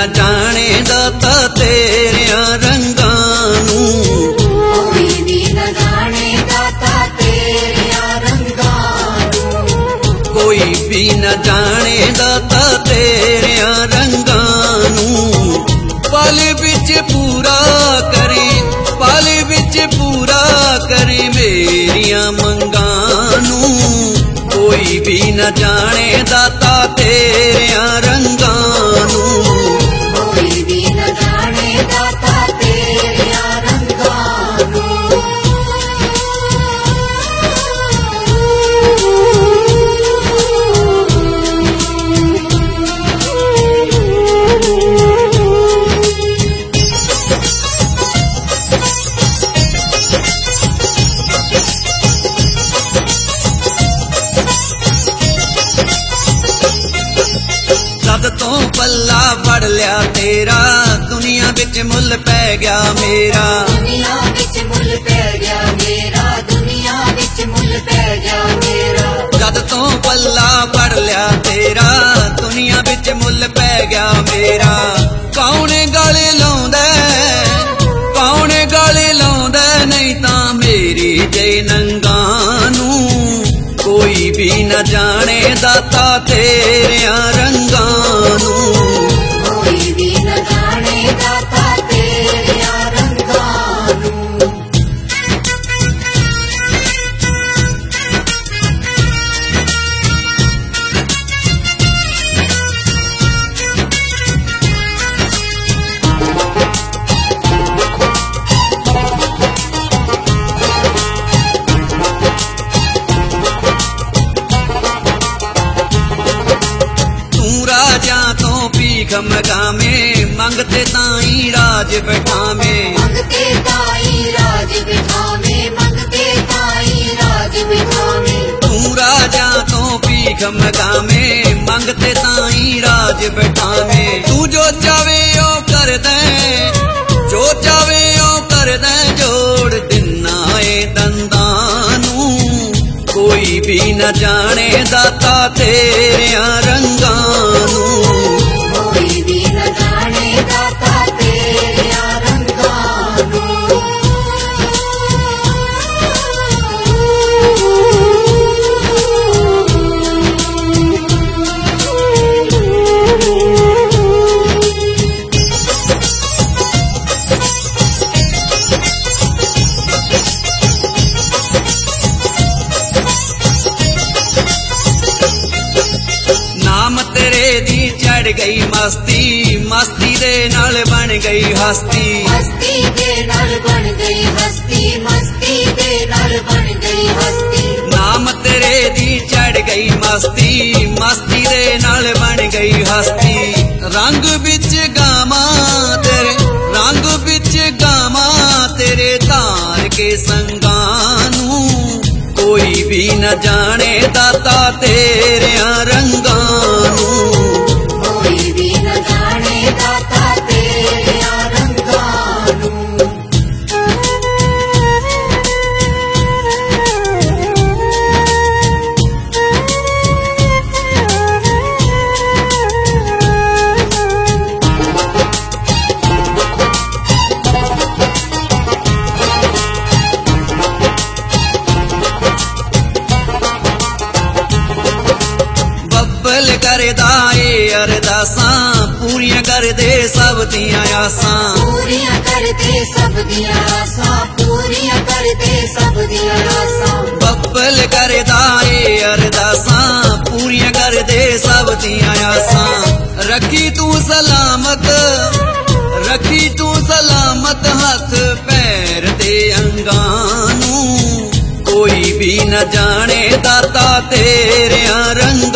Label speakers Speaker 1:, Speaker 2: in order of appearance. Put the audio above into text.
Speaker 1: न जाने दाता तेरिया रंगां नूं,
Speaker 2: कोई भी न जाने दाता तेरिया रंगां नूं,
Speaker 1: कोई भी न जाने दाता तेरिया रंगां नूं। पल विच पूरा करी, पल विच पूरा करी मेरिया मंगां नूं, कोई भी न जाने दाता तेरिया रंगां नूं,
Speaker 2: कोई भी न जाने दाता तेरिया रंगां नूं।
Speaker 1: जद तो पल्ला फड़ लिया तेरा, दुनिया विच मुल पै गया मेरा,
Speaker 2: दुनिया विच मुल पै गया मेरा, दुनिया विच मुल पै गया मेरा।
Speaker 1: जद तो पल्ला फड़ लिया तेरा, दुनिया विच मुल पै गया मेरा। कौन गले लाउंदा, कौन गले लाउंदा, नहीं तां मेरी जे नंगां नूं, कोई भी न जाने दाता तेरिया रंगां नूं,
Speaker 2: कोई भी न जाने दाता तेरिया रंगां नूं।
Speaker 1: भीख मगामे मंगते ताई राज बैठामे,
Speaker 2: मंगते ताई राज बिठावे, मंगते ताई राज बिठावे।
Speaker 1: तू राजा तो भीख मगामे मंगते ताई राज बैठामे। तू जो चावे ओ कर दे, जो चावे ओ कर दे, जोड़ दिना ए दंदां नूं, कोई भी न जाने दाता तेरिया रंगां नूं,
Speaker 2: कोई भी न जाने दाता तेरिया रंगां नूं।
Speaker 1: नाम तेरे दी चढ़ गई मस्ती, मस्ती दे नाल बन गई हस्ती,
Speaker 2: मस्ती दे नाल बन गई हस्ती, मस्ती दे नाल बन गई हस्ती।
Speaker 1: नाम तेरे दी चढ़ गई मस्ती, मस्ती दे नाल बन गई हस्ती। रंग बिच गामा तेरे, रंग बिच गामा तेरे तार के संगां नूं, कोई भी न जाने दाता तेरिया रंगां नूं,
Speaker 2: कोई भी न जाने दाता तेरिया रंगां नूं।
Speaker 1: बब्बल करदा ए अरदासां, पूरियां कर दे सब दियां आसां,
Speaker 2: पूरियां कर दे सब दियां आसां, पूरियां कर दे सब दियां आसां।
Speaker 1: बब्बल करदा ए अरदासां, पूरियां कर दे सब दियां आसां। रखी तू सलामत, रखी तू सलामत हथ पैर दे अंगां नूं, कोई भी न जाने दाता तेरिया रंगां